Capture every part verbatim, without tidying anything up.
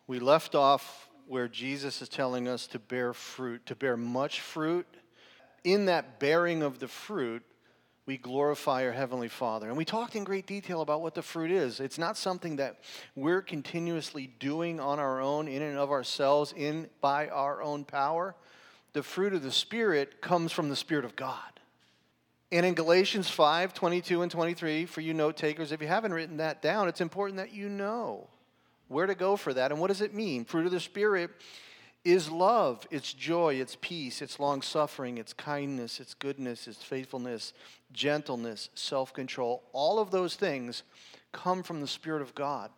We left off where Jesus is telling us to bear fruit, to bear much fruit. In that bearing of the fruit, we glorify our Heavenly Father. And we talked in great detail about what the fruit is. It's not something that we're continuously doing on our own, in and of ourselves, in by our own power. The fruit of the Spirit comes from the Spirit of God. And in Galatians five, twenty-two and twenty-three, for you note takers, if you haven't written that down, it's important that you know where to go for that. And what does it mean? Fruit of the Spirit is love, it's joy, it's peace, it's long-suffering, it's kindness, it's goodness, it's faithfulness, gentleness, self-control. All of those things come from the Spirit of God.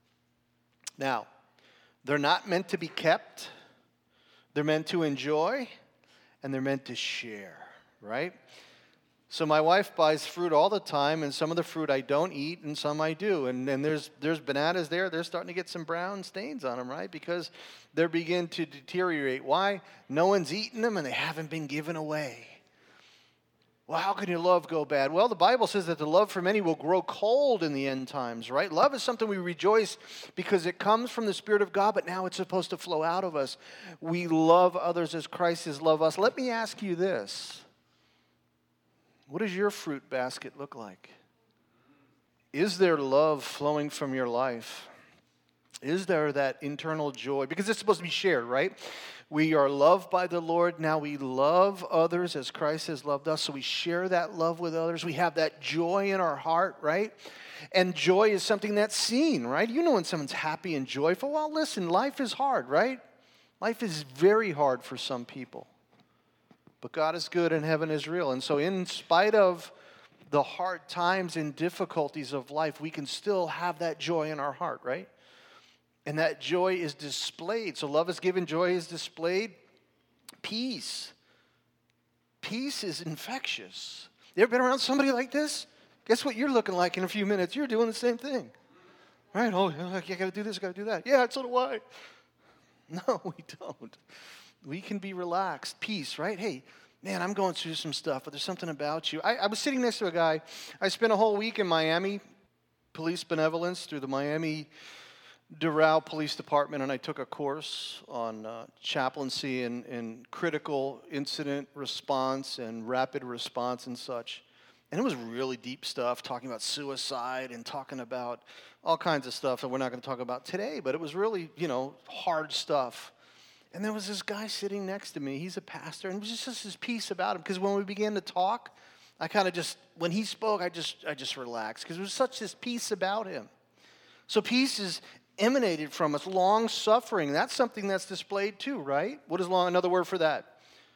Now, they're not meant to be kept. They're meant to enjoy, and they're meant to share, right? So my wife buys fruit all the time, and some of the fruit I don't eat, and some I do. And, and there's there's bananas there. They're starting to get some brown stains on them, right? Because they begin to deteriorate. Why? No one's eaten them, and they haven't been given away. Well, how can your love go bad? Well, the Bible says that the love for many will grow cold in the end times, right? Love is something we rejoice because it comes from the Spirit of God, but now it's supposed to flow out of us. We love others as Christ has loved us. Let me ask you this. What does your fruit basket look like? Is there love flowing from your life? Is there that internal joy? Because it's supposed to be shared, right? We are loved by the Lord. Now we love others as Christ has loved us. So we share that love with others. We have that joy in our heart, right? And joy is something that's seen, right? You know when someone's happy and joyful. Well, listen, life is hard, right? Life is very hard for some people. But God is good and heaven is real. And so in spite of the hard times and difficulties of life, we can still have that joy in our heart, right? And that joy is displayed. So love is given, joy is displayed. Peace. Peace is infectious. You ever been around somebody like this? Guess what you're looking like in a few minutes? You're doing the same thing. Right? Oh, I got to do this, I got to do that. Yeah, so do I. No, we don't. We can be relaxed. Peace, right? Hey, man, I'm going through some stuff, but there's something about you. I, I was sitting next to a guy. I spent a whole week in Miami, police benevolence through the Miami Doral Police Department, and I took a course on uh, chaplaincy and, and critical incident response and rapid response and such. And it was really deep stuff, talking about suicide and talking about all kinds of stuff that we're not going to talk about today, but it was really, you know, hard stuff. And there was this guy sitting next to me. He's a pastor, and it was just this peace about him. Because when we began to talk, I kind of just, when he spoke, I just I just relaxed. Because there was such this peace about him. So peace is emanated from us. Long-suffering, that's something that's displayed too, right? What is long? Another word for that?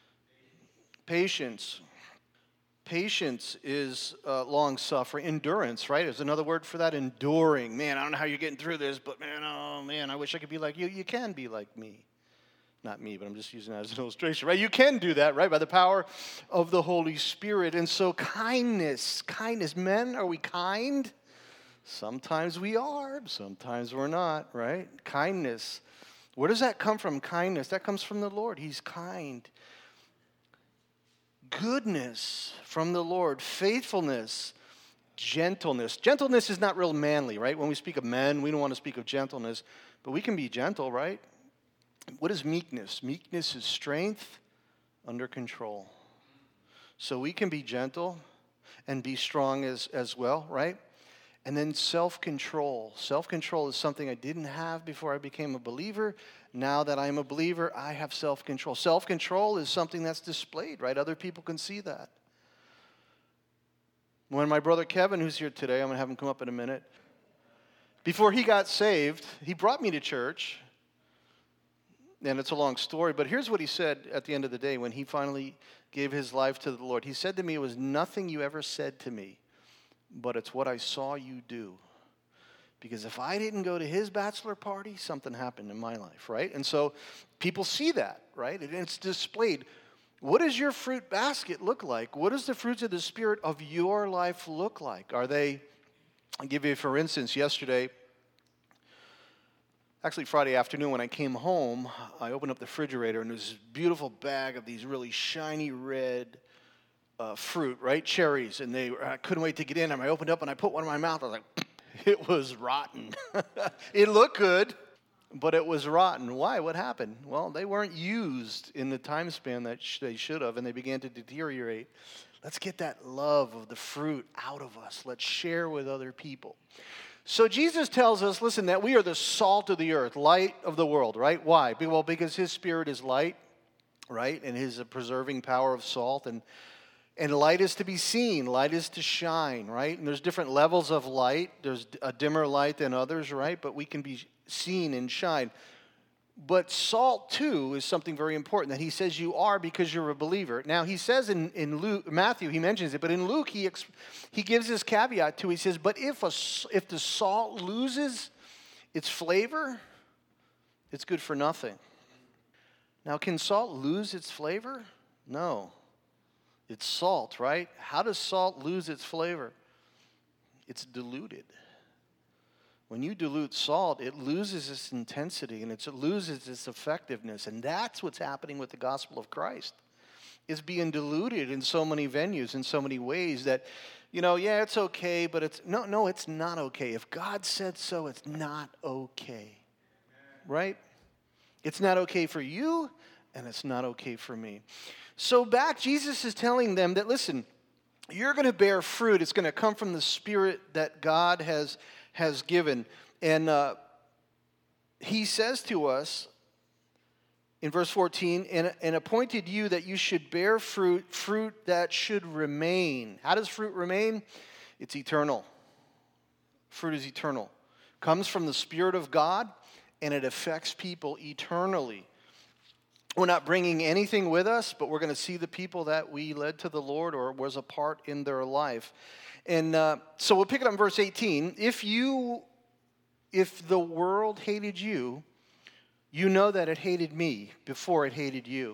Patience. Patience is uh, long-suffering. Endurance, right? Is another word for that. Enduring. Man, I don't know how you're getting through this, but man, oh man, I wish I could be like you. You can be like me. Not me, but I'm just using that as an illustration, right? You can do that, right? By the power of the Holy Spirit. And so kindness, kindness. Men, are we kind? Sometimes we are, sometimes we're not, right? Kindness. Where does that come from, kindness? That comes from the Lord. He's kind. Goodness from the Lord. Faithfulness. Gentleness. Gentleness is not real manly, right? When we speak of men, we don't want to speak of gentleness, but we can be gentle, right? What is meekness? Meekness is strength under control. So we can be gentle and be strong as, as well, right? And then self-control. Self-control is something I didn't have before I became a believer. Now that I'm a believer, I have self-control. Self-control is something that's displayed, right? Other people can see that. When my brother Kevin, who's here today, I'm going to have him come up in a minute. Before he got saved, he brought me to church. And it's a long story, but here's what he said at the end of the day when he finally gave his life to the Lord. He said to me, it was nothing you ever said to me, but it's what I saw you do. Because if I didn't go to his bachelor party, something happened in my life, right? And so people see that, right? And it's displayed. What does your fruit basket look like? What does the fruits of the Spirit of your life look like? Are they, I'll give you, for instance, yesterday, Actually, Friday afternoon when I came home, I opened up the refrigerator and there was this beautiful bag of these really shiny red uh, fruit, right? Cherries. And they, I couldn't wait to get in them. I opened up and I put one in my mouth. I was like, it was rotten. It looked good. but it was rotten. Why? What happened? Well, they weren't used in the time span that sh- they should have, and they began to deteriorate. Let's get that love of the fruit out of us. Let's share with other people. So Jesus tells us, listen, that we are the salt of the earth, light of the world, right? Why? Well, because his Spirit is light, right? And his preserving power of salt. And, and light is to be seen. Light is to shine, right? And there's different levels of light. There's a dimmer light than others, right? But we can be seen and shine. But salt, too, is something very important that he says you are because you're a believer. Now, he says in, in Luke, Matthew, he mentions it, but in Luke, he ex, he gives this caveat, too. He says, but if, a, if the salt loses its flavor, it's good for nothing. Now, can salt lose its flavor? No. It's salt, right? How does salt lose its flavor? It's diluted. When you dilute salt, it loses its intensity and it loses its effectiveness. And that's what's happening with the gospel of Christ. It's being diluted in so many venues, in so many ways that, you know, yeah, it's okay, but it's, no, no, it's not okay. If God said so, it's not okay. Right? It's not okay for you, and it's not okay for me. So back, Jesus is telling them that, listen, you're going to bear fruit. It's going to come from the Spirit that God has has given. And uh, he says to us in verse fourteen, and, and appointed you that you should bear fruit, fruit that should remain. How does fruit remain? It's eternal. Fruit is eternal. Comes from the Spirit of God, and it affects people eternally. We're not bringing anything with us, but we're going to see the people that we led to the Lord or was a part in their life. And uh, so we'll pick it up in verse eighteen. If you, if the world hated you, you know that it hated me before it hated you.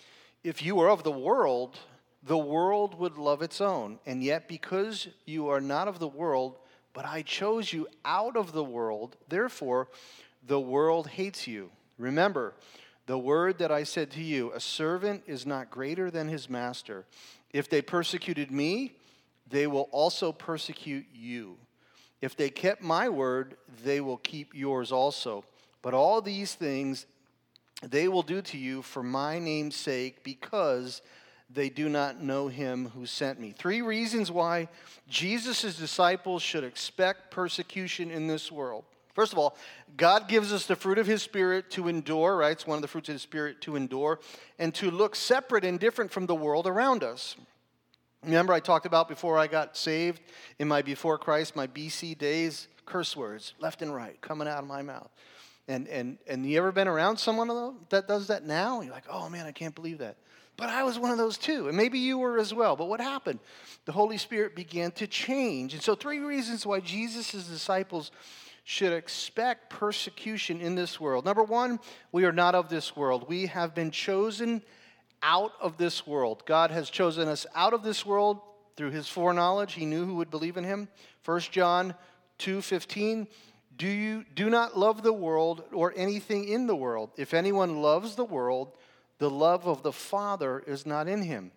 If you were of the world, the world would love its own. And yet because you are not of the world, but I chose you out of the world, therefore the world hates you. Remember the word that I said to you, a servant is not greater than his master. If they persecuted me, they will also persecute you. If they kept my word, they will keep yours also. But all these things they will do to you for my name's sake, because they do not know him who sent me. Three reasons why Jesus' disciples should expect persecution in this world. First of all, God gives us the fruit of his Spirit to endure, right? It's one of the fruits of the Spirit, to endure, and to look separate and different from the world around us. Remember, I talked about before I got saved, in my before Christ, my B C days, curse words, left and right, coming out of my mouth. And and and you ever been around someone that does that now? You're like, oh man, I can't believe that. But I was one of those too, and maybe you were as well. But what happened? The Holy Spirit began to change. And so three reasons why Jesus' disciples should expect persecution in this world. Number one, we are not of this world. We have been chosen out of this world. God has chosen us out of this world through his foreknowledge. He knew who would believe in him. First John two fifteen, do you do not love the world or anything in the world. If anyone loves the world, the love of the Father is not in him.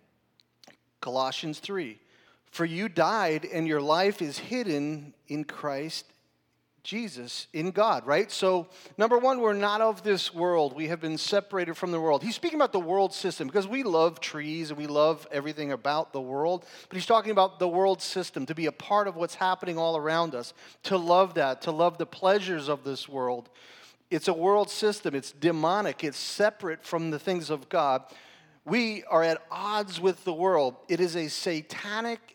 Colossians three, for you died and your life is hidden in Christ Jesus, in God, right? So, number one, we're not of this world. We have been separated from the world. He's speaking about the world system because we love trees and we love everything about the world. But he's talking about the world system, to be a part of what's happening all around us, to love that, to love the pleasures of this world. It's a world system. It's demonic. It's separate from the things of God. We are at odds with the world. It is a satanic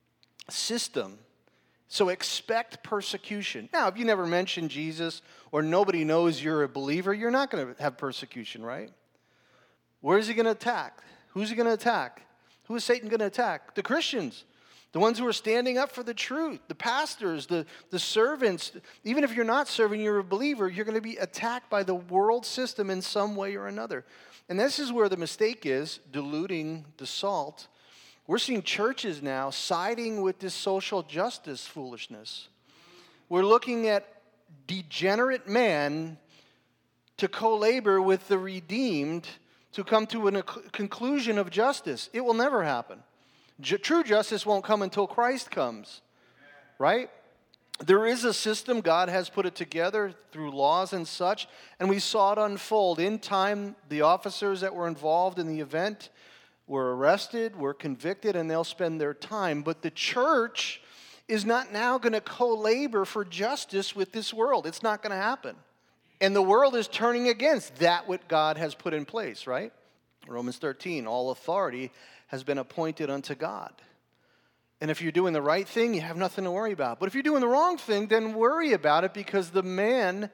system. So expect persecution. Now, if you never mention Jesus or nobody knows you're a believer, you're not going to have persecution, right? Where is he going to attack? Who's he going to attack? Who is Satan going to attack? The Christians, the ones who are standing up for the truth, the pastors, the, the servants. Even if you're not serving, you're a believer, you're going to be attacked by the world system in some way or another. And this is where the mistake is, diluting the salt. We're seeing churches now siding with this social justice foolishness. We're looking at degenerate man to co-labor with the redeemed to come to a conclusion of justice. It will never happen. J- true justice won't come until Christ comes, right? There is a system. God has put it together through laws and such, and we saw it unfold. In time, the officers that were involved in the event were arrested, were convicted, and they'll spend their time. But the church is not now going to co-labor for justice with this world. It's not going to happen. And the world is turning against that what God has put in place, right? Romans thirteen, all authority has been appointed unto God. And if you're doing the right thing, you have nothing to worry about. But if you're doing the wrong thing, then worry about it, because the man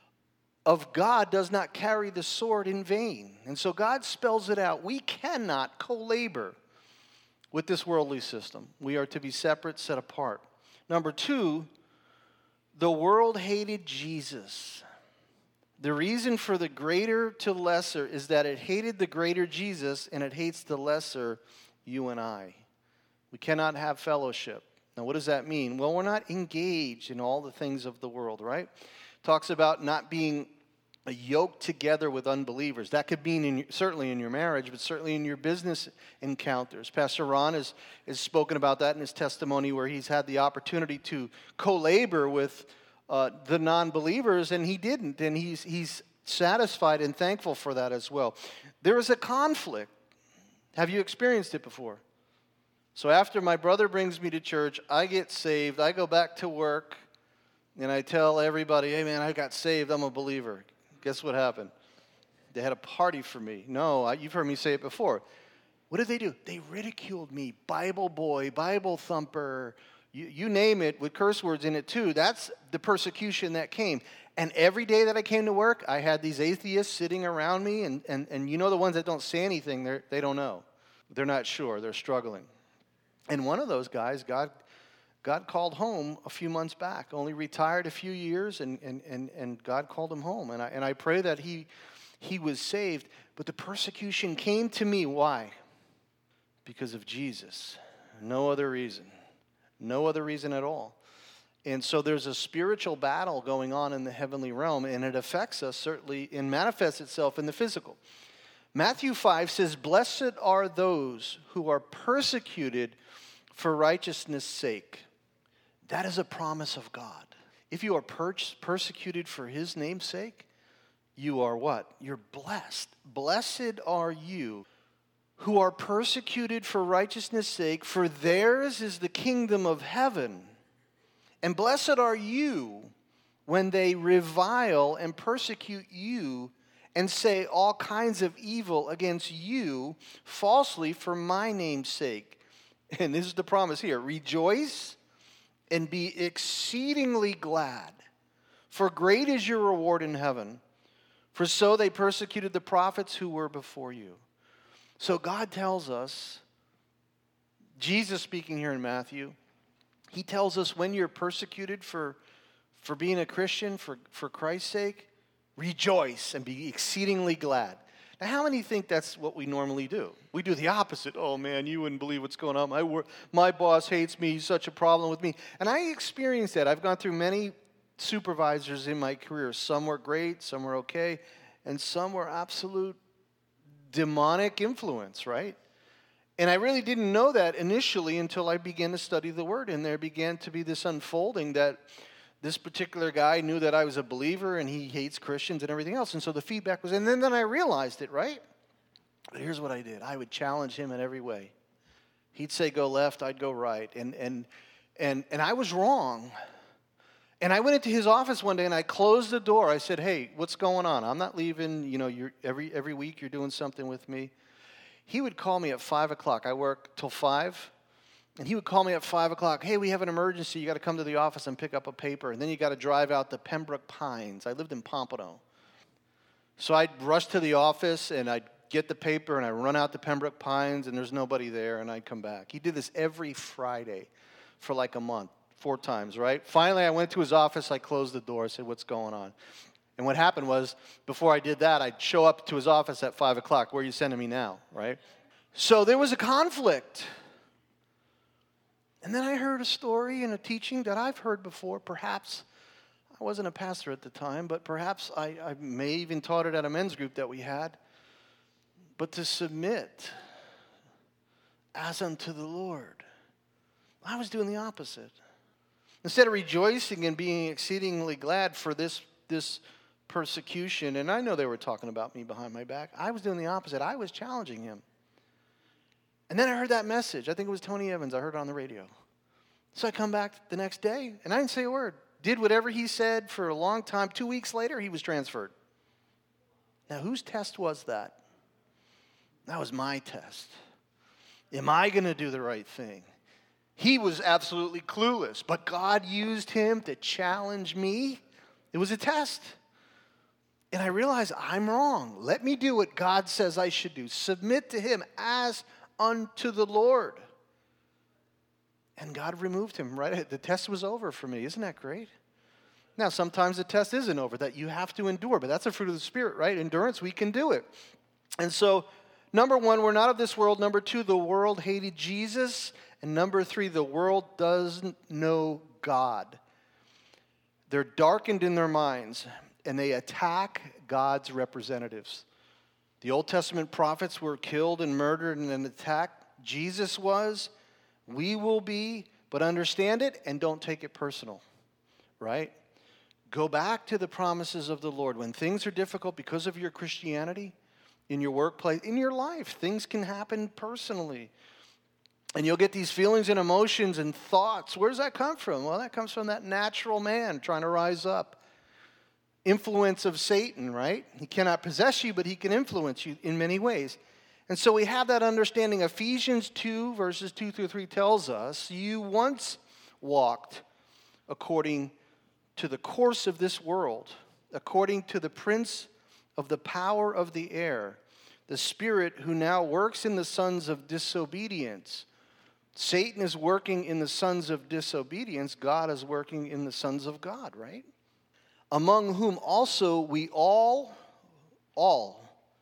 of God does not carry the sword in vain. And so God spells it out. We cannot co-labor with this worldly system. We are to be separate, set apart. Number two, the world hated Jesus. The reason for the greater to lesser is that it hated the greater Jesus and it hates the lesser you and I. We cannot have fellowship. Now, what does that mean? Well, we're not engaged in all the things of the world, right? Talks about not being yoked together with unbelievers. That could mean in, certainly in your marriage, but certainly in your business encounters. Pastor Ron has, has spoken about that in his testimony, where he's had the opportunity to co-labor with uh, the non-believers, and he didn't. And he's, he's satisfied and thankful for that as well. There is a conflict. Have you experienced it before? So after my brother brings me to church, I get saved, I go back to work, and I tell everybody, hey man, I got saved, I'm a believer. Guess what happened? They had a party for me. No, I, you've heard me say it before. What did they do? They ridiculed me. Bible boy, Bible thumper, you, you name it, with curse words in it too. That's the persecution that came. And every day that I came to work, I had these atheists sitting around me, and, and, and you know the ones that don't say anything, they're, they don't know. They're not sure, they're struggling. And one of those guys, God God called home a few months back, only retired a few years, and, and, and, and God called him home. And I, and I pray that he, he was saved. But the persecution came to me. Why? Because of Jesus. No other reason. No other reason at all. And so there's a spiritual battle going on in the heavenly realm, and it affects us certainly and manifests itself in the physical. Matthew five says, "Blessed are those who are persecuted for righteousness' sake." That is a promise of God. If you are per- persecuted for his name's sake, you are what? You're blessed. Blessed are you who are persecuted for righteousness' sake, for theirs is the kingdom of heaven. And blessed are you when they revile and persecute you and say all kinds of evil against you falsely for my name's sake. And this is the promise here. Rejoice and be exceedingly glad, for great is your reward in heaven. For so they persecuted the prophets who were before you. So God tells us, Jesus speaking here in Matthew, he tells us when you're persecuted for, for being a Christian, for, for Christ's sake, rejoice and be exceedingly glad. Now, how many think that's what we normally do? We do the opposite. Oh, man, you wouldn't believe what's going on. My, work, my boss hates me. He's such a problem with me. And I experienced that. I've gone through many supervisors in my career. Some were great, some were okay, and some were absolute demonic influence, right? And I really didn't know that initially until I began to study the Word. And there began to be this unfolding that this particular guy knew that I was a believer and he hates Christians and everything else. And so the feedback was, and then, then I realized it, right? But here's what I did. I would challenge him in every way. He'd say go left, I'd go right. And and and and I was wrong. And I went into his office one day and I closed the door. I said, hey, what's going on? I'm not leaving. You know, you're, every every week you're doing something with me. He would call me at five o'clock. I work till five. And he would call me at five o'clock. Hey, we have an emergency. You got to come to the office and pick up a paper. And then you got to drive out to Pembroke Pines. I lived in Pompano. So I'd rush to the office and I'd get the paper and I'd run out to Pembroke Pines and there's nobody there and I'd come back. He did this every Friday for like a month, four times, right? Finally, I went to his office. I closed the door. I said, what's going on? And what happened was, before I did that, I'd show up to his office at five o'clock. Where are you sending me now, right? So there was a conflict. And then I heard a story and a teaching that I've heard before. Perhaps I wasn't a pastor at the time, but perhaps I, I may even taught it at a men's group that we had. But to submit as unto the Lord. I was doing the opposite. Instead of rejoicing and being exceedingly glad for this, this persecution, and I know they were talking about me behind my back, I was doing the opposite. I was challenging him. And then I heard that message. I think it was Tony Evans. I heard it on the radio. So I come back the next day, and I didn't say a word. Did whatever he said for a long time. Two weeks later, he was transferred. Now, whose test was that? That was my test. Am I going to do the right thing? He was absolutely clueless, but God used him to challenge me. It was a test. And I realized I'm wrong. Let me do what God says I should do. Submit to him as unto the Lord. And God removed him, right? The test was over for me. Isn't that great? Now, sometimes the test isn't over, that you have to endure, but that's a fruit of the Spirit, right? Endurance, we can do it. And so, number one, we're not of this world. Number two, the world hated Jesus. And number three, the world doesn't know God. They're darkened in their minds, and they attack God's representatives. The Old Testament prophets were killed and murdered in an attack. Jesus was. We will be, but understand it and don't take it personal, right? Go back to the promises of the Lord. When things are difficult because of your Christianity, in your workplace, in your life, things can happen personally. And you'll get these feelings and emotions and thoughts. Where does that come from? Well, that comes from that natural man trying to rise up. Influence of Satan, right? He cannot possess you, but he can influence you in many ways. And so we have that understanding. Ephesians two, verses two through three tells us, you once walked according to the course of this world, according to the prince of the power of the air, the spirit who now works in the sons of disobedience. Satan is working in the sons of disobedience. God is working in the sons of God, right? Among whom also we all, all,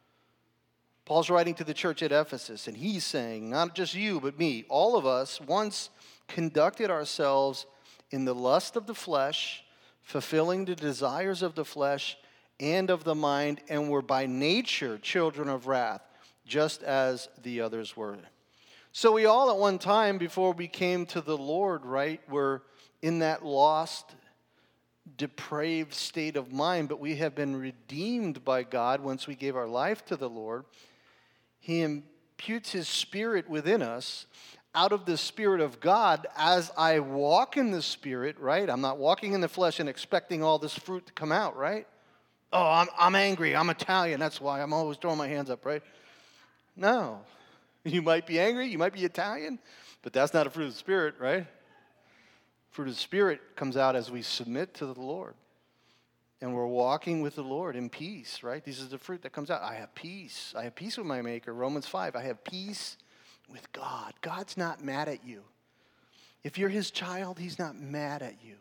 Paul's writing to the church at Ephesus, and he's saying, not just you, but me, all of us once conducted ourselves in the lust of the flesh, fulfilling the desires of the flesh and of the mind, and were by nature children of wrath, just as the others were. So we all at one time, before we came to the Lord, right, were in that lost, depraved state of mind, but we have been redeemed by God once we gave our life to the Lord. He imputes his spirit within us. Out of the Spirit of God, as I walk in the Spirit, right? I'm not walking in the flesh and expecting all this fruit to come out, right? Oh, I'm, I'm angry. I'm Italian. That's why I'm always throwing my hands up, right? No. You might be angry. You might be Italian. But that's not a fruit of the Spirit, right? Fruit of the Spirit comes out as we submit to the Lord. And we're walking with the Lord in peace, right? This is the fruit that comes out. I have peace. I have peace with my Maker. Romans five, I have peace with God. God's not mad at you. If you're his child, he's not mad at you.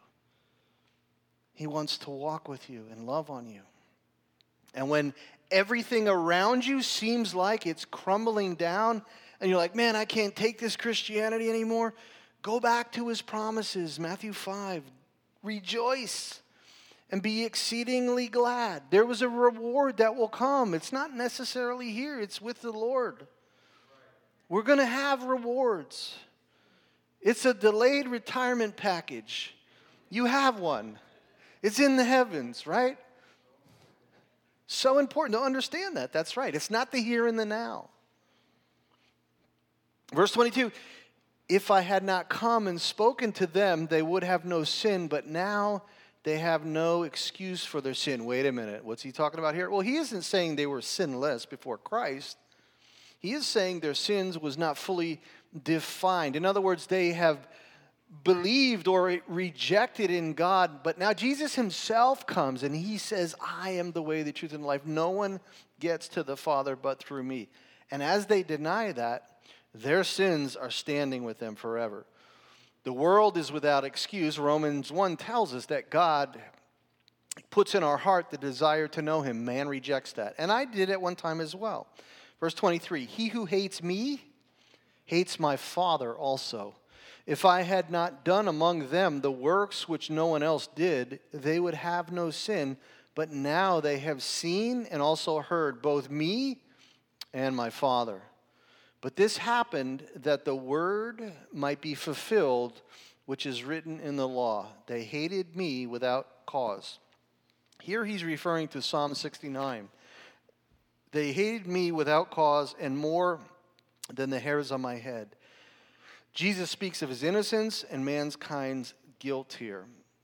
He wants to walk with you and love on you. And when everything around you seems like it's crumbling down, and you're like, man, I can't take this Christianity anymore, go back to his promises. Matthew five, rejoice and be exceedingly glad. There was a reward that will come. It's not necessarily here. It's with the Lord. We're going to have rewards. It's a delayed retirement package. You have one. It's in the heavens, right? So important to understand that. That's right. It's not the here and the now. Verse twenty-two, if I had not come and spoken to them, they would have no sin, but now they have no excuse for their sin. Wait a minute. What's he talking about here? Well, he isn't saying they were sinless before Christ. He is saying their sins was not fully defined. In other words, they have believed or rejected in God, but now Jesus himself comes and he says, I am the way, the truth, and the life. No one gets to the Father but through me. And as they deny that, their sins are standing with them forever. The world is without excuse. Romans one tells us that God puts in our heart the desire to know him. Man rejects that. And I did at one time as well. Verse twenty-three, he who hates me hates my Father also. If I had not done among them the works which no one else did, they would have no sin. But now they have seen and also heard both me and my Father. But this happened that the word might be fulfilled, which is written in the law. They hated me without cause. Here he's referring to Psalm sixty-nine. They hated me without cause and more than the hairs on my head. Jesus speaks of his innocence and mankind's guilt here.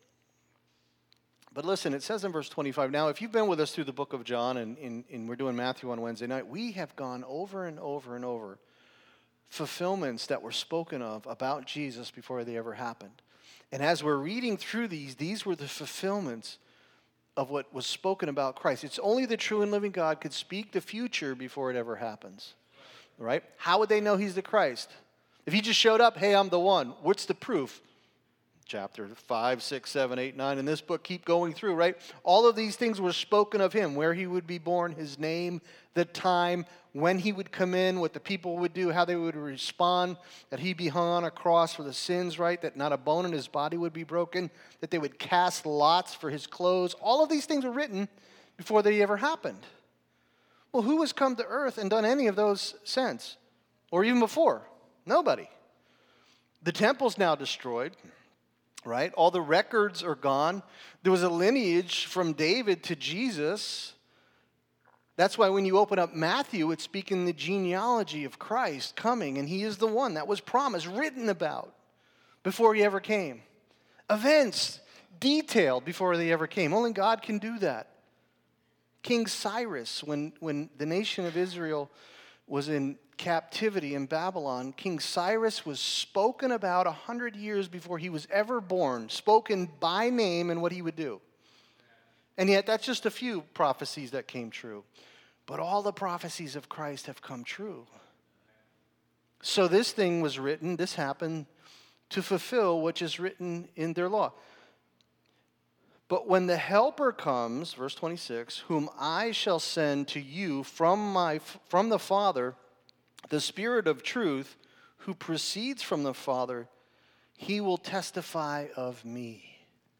But listen, it says in verse twenty-five, now if you've been with us through the book of John, and, and, and we're doing Matthew on Wednesday night, we have gone over and over and over fulfillments that were spoken of about Jesus before they ever happened. And as we're reading through these, these were the fulfillments of what was spoken about Christ. It's only the true and living God could speak the future before it ever happens. Right? How would they know he's the Christ? If he just showed up, hey, I'm the one. What's the proof? Chapter five, six, seven, eight, nine in this book, keep going through, right? All of these things were spoken of him, where he would be born, his name, the time, when he would come in, what the people would do, how they would respond, that he'd be hung on a cross for the sins, right? That not a bone in his body would be broken, that they would cast lots for his clothes. All of these things were written before they ever happened. Well, who has come to earth and done any of those since? Or even before? Nobody. The temple's now destroyed. Right? All the records are gone. There was a lineage from David to Jesus. That's why when you open up Matthew, it's speaking the genealogy of Christ coming, and he is the one that was promised, written about before he ever came. Events detailed before they ever came. Only God can do that. King Cyrus, when, when the nation of Israel was in captivity in Babylon, King Cyrus was spoken about a hundred years before he was ever born, spoken by name and what he would do. And yet that's just a few prophecies that came true. But all the prophecies of Christ have come true. So this thing was written, this happened to fulfill which is written in their law. But when the Helper comes, verse twenty-six, whom I shall send to you from my from the Father, the Spirit of truth, who proceeds from the Father, he will testify of me.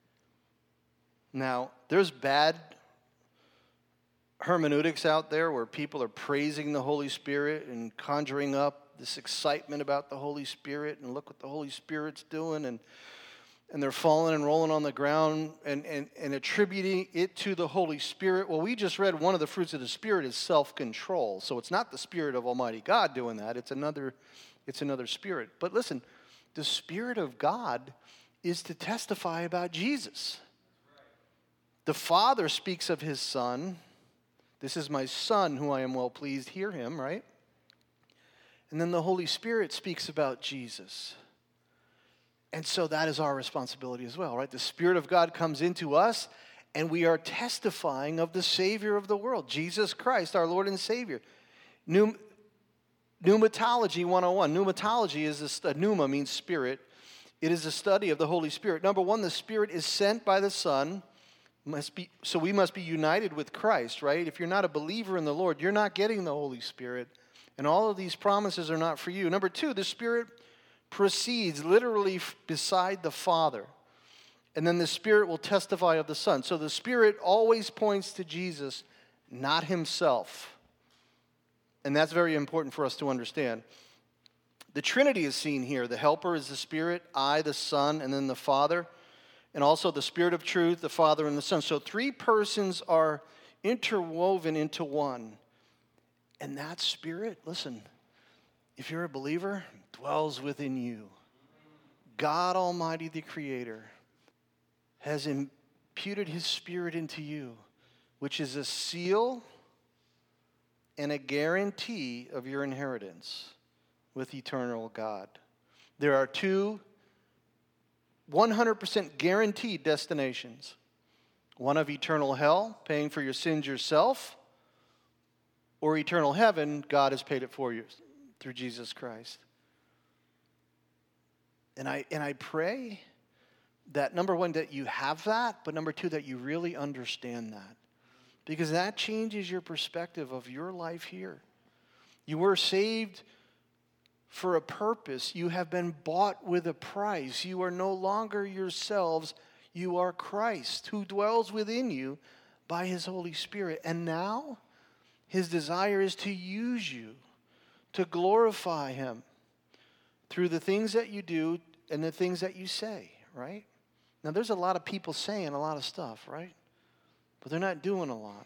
Now, there's bad hermeneutics out there where people are praising the Holy Spirit and conjuring up this excitement about the Holy Spirit, and look what the Holy Spirit's doing, and and they're falling and rolling on the ground and, and, and attributing it to the Holy Spirit. Well, we just read one of the fruits of the Spirit is self-control. So it's not the Spirit of Almighty God doing that. It's another, it's another spirit. But listen, the Spirit of God is to testify about Jesus. The Father speaks of his Son. This is my Son who I am well pleased. Hear him, right? And then the Holy Spirit speaks about Jesus. And so that is our responsibility as well, right? The Spirit of God comes into us, and we are testifying of the Savior of the world, Jesus Christ, our Lord and Savior. Pneum- Pneumatology one oh one. Pneumatology is a, st- pneuma means spirit. It is a study of the Holy Spirit. Number one, the Spirit is sent by the Son. Must be, so we must be united with Christ, right? If you're not a believer in the Lord, you're not getting the Holy Spirit. And all of these promises are not for you. Number two, the Spirit proceeds literally beside the Father. And then the Spirit will testify of the Son. So the Spirit always points to Jesus, not himself. And that's very important for us to understand. The Trinity is seen here. The Helper is the Spirit, I, the Son, and then the Father. And also the Spirit of truth, the Father, and the Son. So three persons are interwoven into one. And that Spirit, listen, if you're a believer, dwells within you. God Almighty, the Creator, has imputed his Spirit into you, which is a seal and a guarantee of your inheritance with eternal God. There are two one hundred percent guaranteed destinations. One of eternal hell, paying for your sins yourself, or eternal heaven, God has paid it for you through Jesus Christ. And I and I pray that, number one, that you have that, but number two, that you really understand that. Because that changes your perspective of your life here. You were saved for a purpose. You have been bought with a price. You are no longer yourselves. You are Christ, who dwells within you by his Holy Spirit. And now, his desire is to use you, to glorify him through the things that you do, and the things that you say, right? Now, there's a lot of people saying a lot of stuff, right? But they're not doing a lot.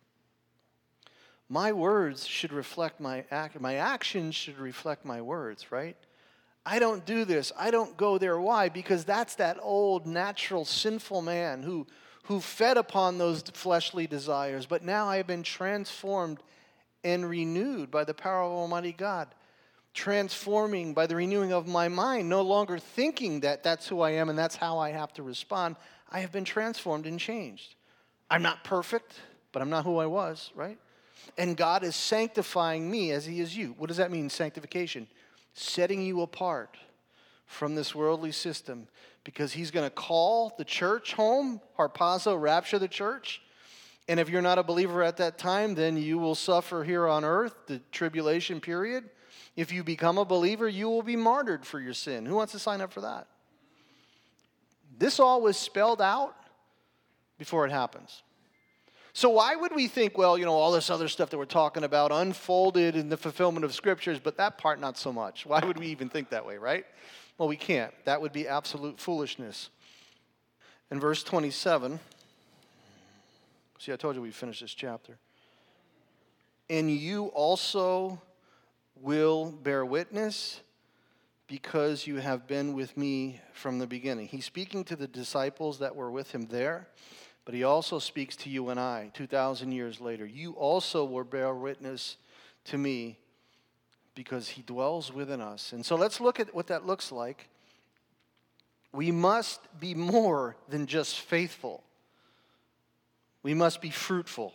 My words should reflect my act. My actions should reflect my words, right? I don't do this. I don't go there. Why? Because that's that old, natural, sinful man who, who fed upon those fleshly desires. But now I have been transformed and renewed by the power of Almighty God. Transforming by the renewing of my mind. No longer thinking that that's who I am and that's how I have to respond. I have been transformed and changed. I'm not perfect, but I'm not who I was, right? And God is sanctifying me as He is you. What does that mean, sanctification? Setting you apart from this worldly system, because He's going to call the church home, harpazo, rapture the church. And if you're not a believer at that time, then you will suffer here on earth, the tribulation period. If you become a believer, you will be martyred for your sin. Who wants to sign up for that? This all was spelled out before it happens. So why would we think, well, you know, all this other stuff that we're talking about unfolded in the fulfillment of Scriptures, but that part not so much? Why would we even think that way, right? Well, we can't. That would be absolute foolishness. In verse twenty-seven, see, I told you we'd finish this chapter. And you also will bear witness, because you have been with me from the beginning. He's speaking to the disciples that were with Him there. But He also speaks to you and I two thousand years later. You also will bear witness to me, because He dwells within us. And so let's look at what that looks like. We must be more than just faithful. We must be fruitful.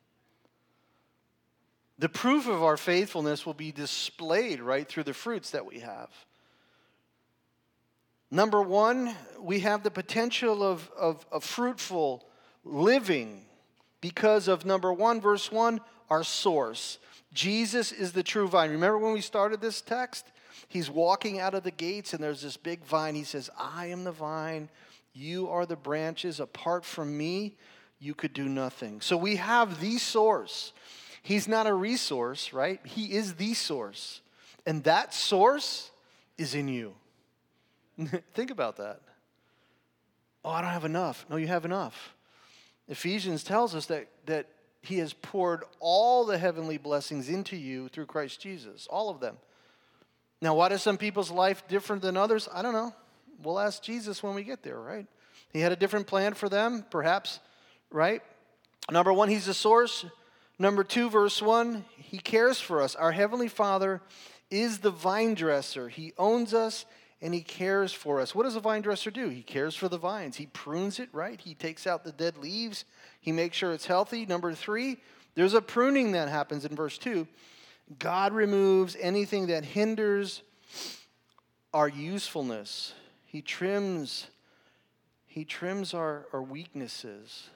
The proof of our faithfulness will be displayed right through the fruits that we have. Number one, we have the potential of, of, of fruitful living because of, number one, verse one, our source. Jesus is the true vine. Remember when we started this text? He's walking out of the gates and there's this big vine. He says, I am the vine. You are the branches. Apart from me, you could do nothing. So we have the source. He's not a resource, right? He is the source. And that source is in you. Think about that. Oh, I don't have enough. No, you have enough. Ephesians tells us that, that He has poured all the heavenly blessings into you through Christ Jesus, all of them. Now, why is some people's life different than others? I don't know. We'll ask Jesus when we get there, right? He had a different plan for them, perhaps, right? Number one, He's the source. Number two, verse one, He cares for us. Our Heavenly Father is the vine dresser. He owns us and He cares for us. What does a vine dresser do? He cares for the vines. He prunes it, right? He takes out the dead leaves. He makes sure it's healthy. Number three, there's a pruning that happens in verse two. God removes anything that hinders our usefulness. He trims, he trims our, our weaknesses.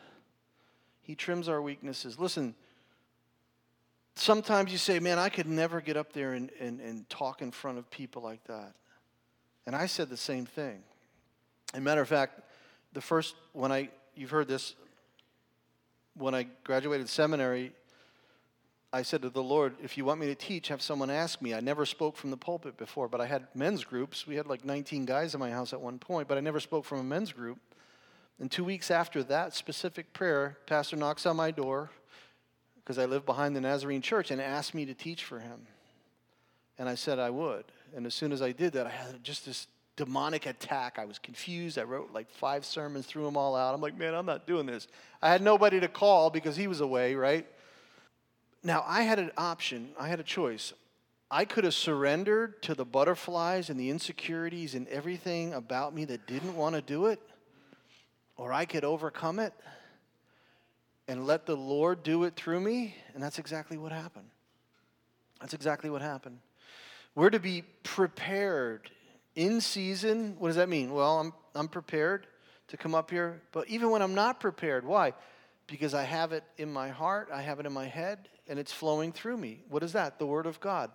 He trims our weaknesses. Listen, sometimes you say, man, I could never get up there and, and, and talk in front of people like that. And I said the same thing. As a matter of fact, the first, when I, you've heard this, when I graduated seminary, I said to the Lord, if you want me to teach, have someone ask me. I never spoke from the pulpit before, but I had men's groups. We had like nineteen guys in my house at one point, but I never spoke from a men's group. And two weeks after that specific prayer, pastor knocks on my door, because I live behind the Nazarene church, and asked me to teach for him. And I said I would. And as soon as I did that, I had just this demonic attack. I was confused. I wrote like five sermons, threw them all out. I'm like, man, I'm not doing this. I had nobody to call because he was away, right? Now, I had an option. I had a choice. I could have surrendered to the butterflies and the insecurities and everything about me that didn't want to do it, or I could overcome it and let the Lord do it through me, and that's exactly what happened. That's exactly what happened. We're to be prepared in season. What does that mean? Well, I'm I'm prepared to come up here, but even when I'm not prepared, why? Because I have it in my heart, I have it in my head, and it's flowing through me. What is that? The Word of God.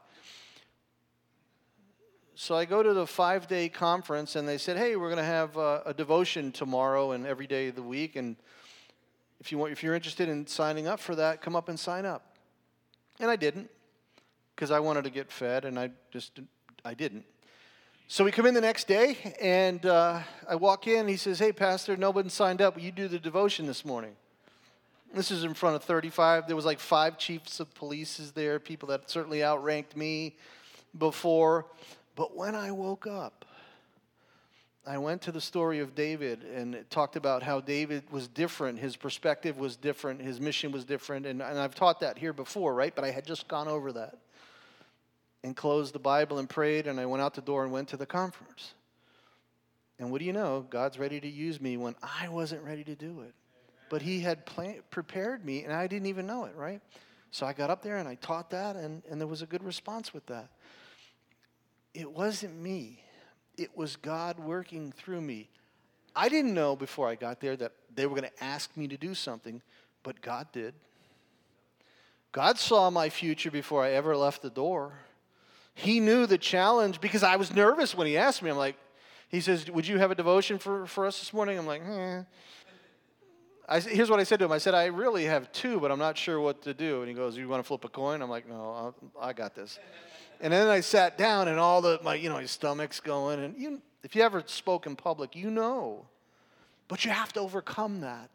So I go to the five-day conference, and they said, hey, we're going to have a, a devotion tomorrow and every day of the week, and if you want, if you're interested in signing up for that, come up and sign up. And I didn't, because I wanted to get fed, and I just, I didn't. So we come in the next day, and uh, I walk in, and he says, hey, Pastor, nobody signed up. Will you do the devotion this morning? This is in front of thirty-five. There was like five chiefs of police there, people that certainly outranked me before. But when I woke up, I went to the story of David, and it talked about how David was different. His perspective was different. His mission was different. And, and I've taught that here before, right? But I had just gone over that and closed the Bible and prayed, and I went out the door and went to the conference. And what do you know? God's ready to use me when I wasn't ready to do it. But he had plan- prepared me, and I didn't even know it, right? So I got up there, and I taught that, and, and there was a good response with that. It wasn't me. It was God working through me. I didn't know before I got there that they were going to ask me to do something, but God did. God saw my future before I ever left the door. He knew the challenge because I was nervous when he asked me. I'm like, he says, would you have a devotion for, for us this morning? I'm like, eh. I, here's what I said to him. I said, I really have two, but I'm not sure what to do. And he goes, you want to flip a coin? I'm like, no, I'll, I got this. And then I sat down, and all the, my, you know, my stomach's going. And you, if you ever spoke in public, you know. But you have to overcome that.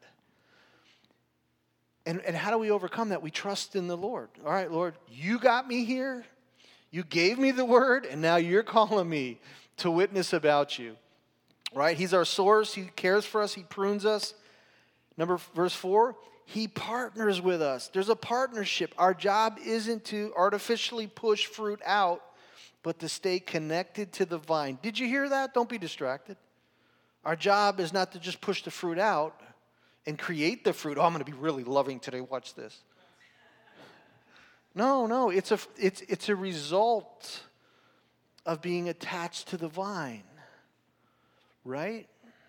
And, and how do we overcome that? We trust in the Lord. All right, Lord, you got me here. You gave me the word, and now you're calling me to witness about you. Right? He's our source. He cares for us. He prunes us. Number verse four, he partners with us. There's a partnership. Our job isn't to artificially push fruit out, but to stay connected to the vine. Did you hear that? Don't be distracted. Our job is not to just push the fruit out and create the fruit. Oh, I'm going to be really loving today. Watch this. No, no, it's a it's it's a result of being attached to the vine. Right?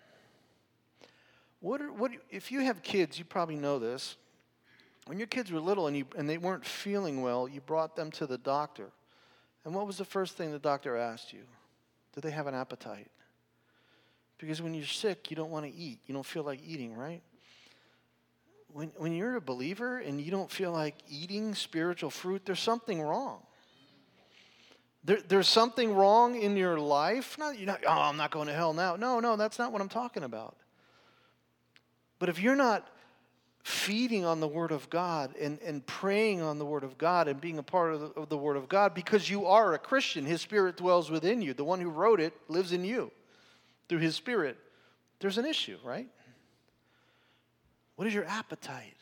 What are, what if you have kids, you probably know this. When your kids were little and you and they weren't feeling well, you brought them to the doctor. And what was the first thing the doctor asked you? Did they have an appetite? Because when you're sick, you don't want to eat. You don't feel like eating, right? When when you're a believer and you don't feel like eating spiritual fruit, there's something wrong. There, there's something wrong in your life. Not, you're not, oh, I'm not going to hell now. No, no, that's not what I'm talking about. But if you're not feeding on the Word of God and, and praying on the Word of God and being a part of the, of the Word of God, because you are a Christian, His Spirit dwells within you. The one who wrote it lives in you through His Spirit. There's an issue, right? What is your appetite?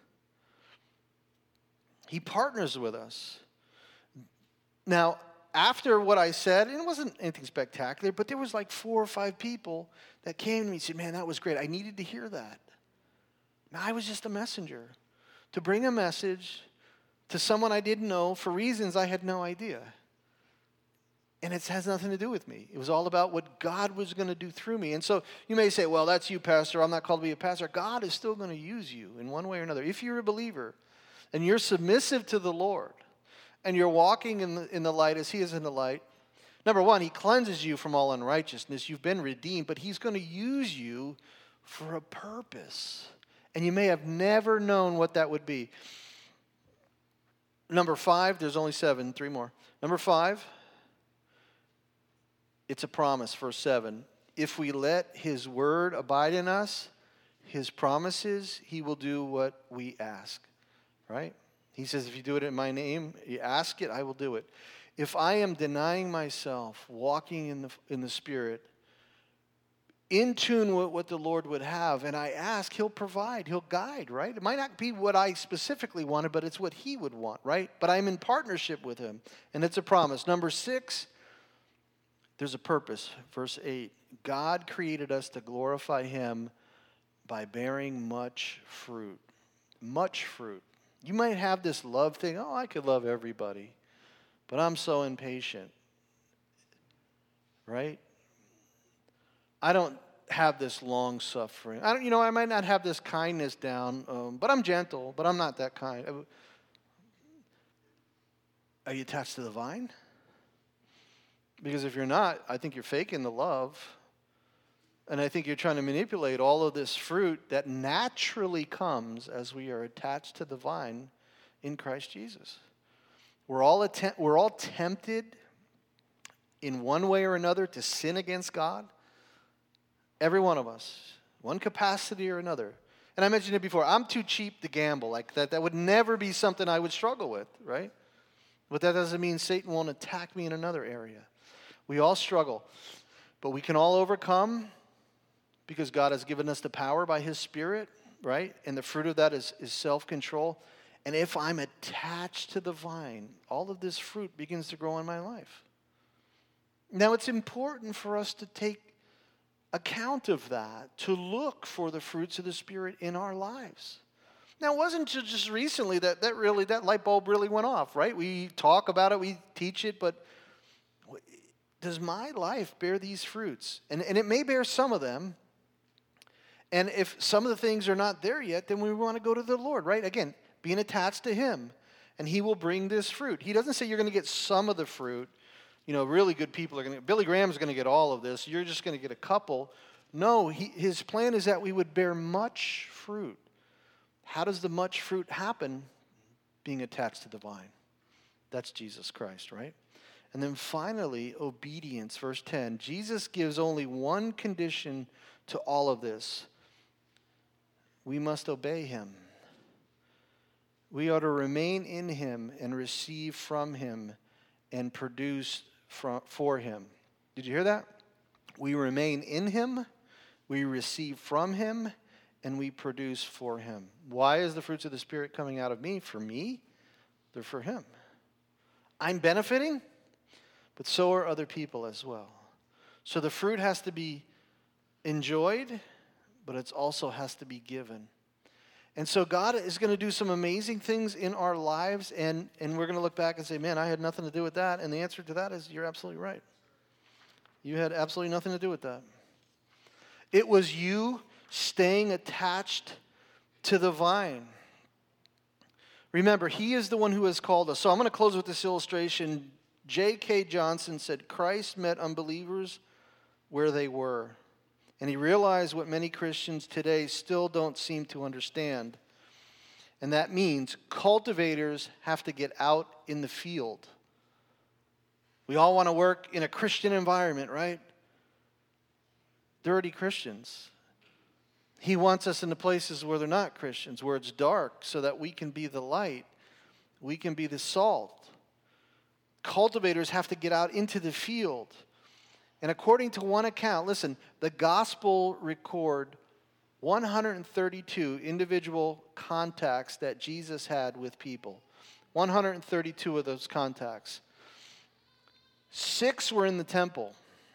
He partners with us. Now, after what I said, and it wasn't anything spectacular, but there was like four or five people that came to me and said, man, that was great. I needed to hear that. Now, I was just a messenger to bring a message to someone I didn't know for reasons I had no idea. And it has nothing to do with me. It was all about what God was going to do through me. And so you may say, well, that's you, Pastor. I'm not called to be a pastor. God is still going to use you in one way or another. If you're a believer and you're submissive to the Lord and you're walking in the, in the light as He is in the light, number one, He cleanses you from all unrighteousness. You've been redeemed, but He's going to use you for a purpose. And you may have never known what that would be. Number five, there's only seven, three more. Number five, it's a promise, verse seven. If we let His word abide in us, His promises, He will do what we ask. Right? He says, if you do it in my name, you ask it, I will do it. If I am denying myself, walking in the in the Spirit, in tune with what the Lord would have, and I ask, He'll provide, He'll guide, right? It might not be what I specifically wanted, but it's what He would want, right? But I'm in partnership with Him, and it's a promise. Number six, there's a purpose. Verse eight, God created us to glorify Him by bearing much fruit. Much fruit. You might have this love thing, oh, I could love everybody, but I'm so impatient, right? I don't have this long suffering. I don't, you know, I might not have this kindness down, um, but I'm gentle, but I'm not that kind. Are you attached to the vine? Because if you're not, I think you're faking the love. And I think you're trying to manipulate all of this fruit that naturally comes as we are attached to the vine in Christ Jesus. We're all, att- we're all tempted in one way or another to sin against God? Every one of us, one capacity or another. And I mentioned it before, I'm too cheap to gamble. Like that, that would never be something I would struggle with, right? But that doesn't mean Satan won't attack me in another area. We all struggle, but we can all overcome because God has given us the power by his Spirit, right? And the fruit of that is, is self-control. And if I'm attached to the vine, all of this fruit begins to grow in my life. Now, it's important for us to take account of that, to look for the fruits of the Spirit in our lives. Now, it wasn't just recently that, that really, that light bulb really went off, right? We talk about it, we teach it, but does my life bear these fruits? And, and it may bear some of them. And if some of the things are not there yet, then we want to go to the Lord, right? Again, being attached to him, and he will bring this fruit. He doesn't say you're going to get some of the fruit. You know, really good people are going to, Billy Graham's going to get all of this. You're just going to get a couple. No, he, his plan is that we would bear much fruit. How does the much fruit happen? Being attached to the vine. That's Jesus Christ, right? And then finally, obedience, verse ten. Jesus gives only one condition to all of this. We must obey him. We ought to remain in him and receive from him and produce from, for him. Did you hear that? We remain in him, we receive from him, and we produce for him. Why is the fruits of the Spirit coming out of me? For me? They're for him. I'm benefiting, but so are other people as well. So the fruit has to be enjoyed, but it also has to be given. And so God is going to do some amazing things in our lives, and, and we're going to look back and say, man, I had nothing to do with that. And the answer to that is you're absolutely right. You had absolutely nothing to do with that. It was you staying attached to the vine. Remember, he is the one who has called us. So I'm going to close with this illustration. J K Johnson said, Christ met unbelievers where they were. And he realized what many Christians today still don't seem to understand. And that means cultivators have to get out in the field. We all want to work in a Christian environment, right? They're already Christians. He wants us in the places where they're not Christians, where it's dark, so that we can be the light. We can be the salt. Cultivators have to get out into the field. And according to one account, listen, the gospel record one hundred thirty-two individual contacts that Jesus had with people. one hundred thirty-two of those contacts. Six were in the temple.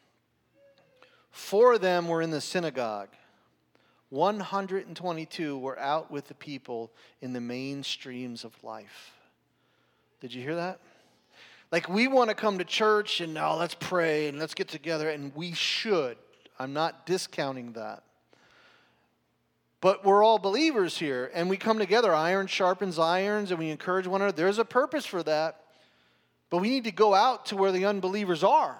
Four of them were in the synagogue. one hundred twenty-two were out with the people in the main streams of life. Did you hear that? Like, we want to come to church and now oh, let's pray and let's get together, and we should. I'm not discounting that. But we're all believers here, and we come together. Iron sharpens irons, and we encourage one another. There's a purpose for that. But we need to go out to where the unbelievers are.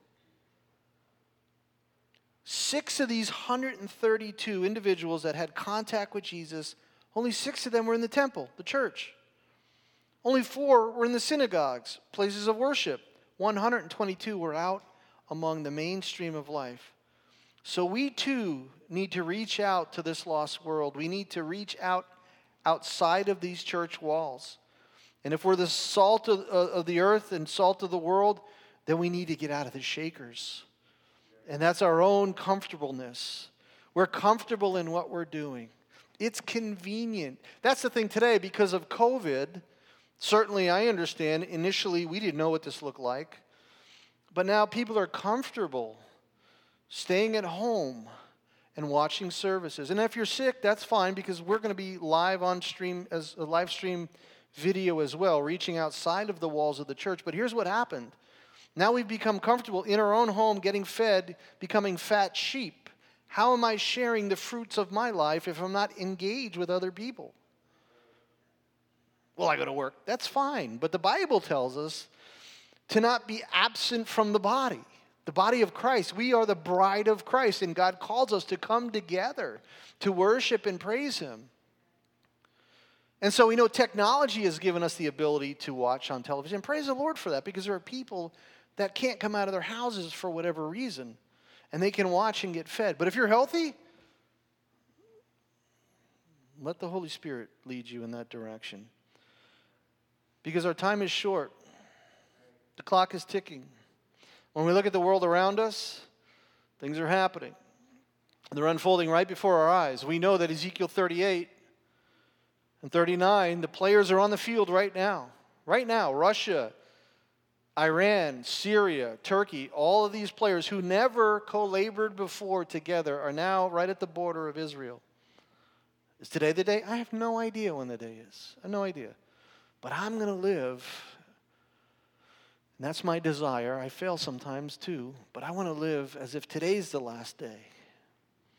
Six of these one hundred thirty-two individuals that had contact with Jesus, only six of them were in the temple, the church. Only four were in the synagogues, places of worship. one hundred twenty-two were out among the mainstream of life. So we too need to reach out to this lost world. We need to reach out outside of these church walls. And if we're the salt of, of the earth and salt of the world, then we need to get out of the shakers. And that's our own comfortableness. We're comfortable in what we're doing. It's convenient. That's the thing today, because of COVID. Certainly, I understand, initially we didn't know what this looked like. But now people are comfortable staying at home and watching services. And if you're sick, that's fine, because we're going to be live on stream as a live stream video as well, reaching outside of the walls of the church. But here's what happened. Now we've become comfortable in our own home, getting fed, becoming fat sheep. How am I sharing the fruits of my life if I'm not engaged with other people? Well, I go to work. That's fine. But the Bible tells us to not be absent from the body. The body of Christ. We are the bride of Christ, and God calls us to come together to worship and praise him. And so we know technology has given us the ability to watch on television. Praise the Lord for that, because there are people that can't come out of their houses for whatever reason, and they can watch and get fed. But if you're healthy, let the Holy Spirit lead you in that direction. Because our time is short. The clock is ticking. When we look at the world around us, things are happening. They're unfolding right before our eyes. We know that Ezekiel thirty-eight and thirty-nine, the players are on the field right now. Right now, Russia, Iran, Syria, Turkey, all of these players who never co-labored before together are now right at the border of Israel. Is today the day? I have no idea when the day is. I have no idea. But I'm going to live, and that's my desire. I fail sometimes too, but I want to live as if today's the last day.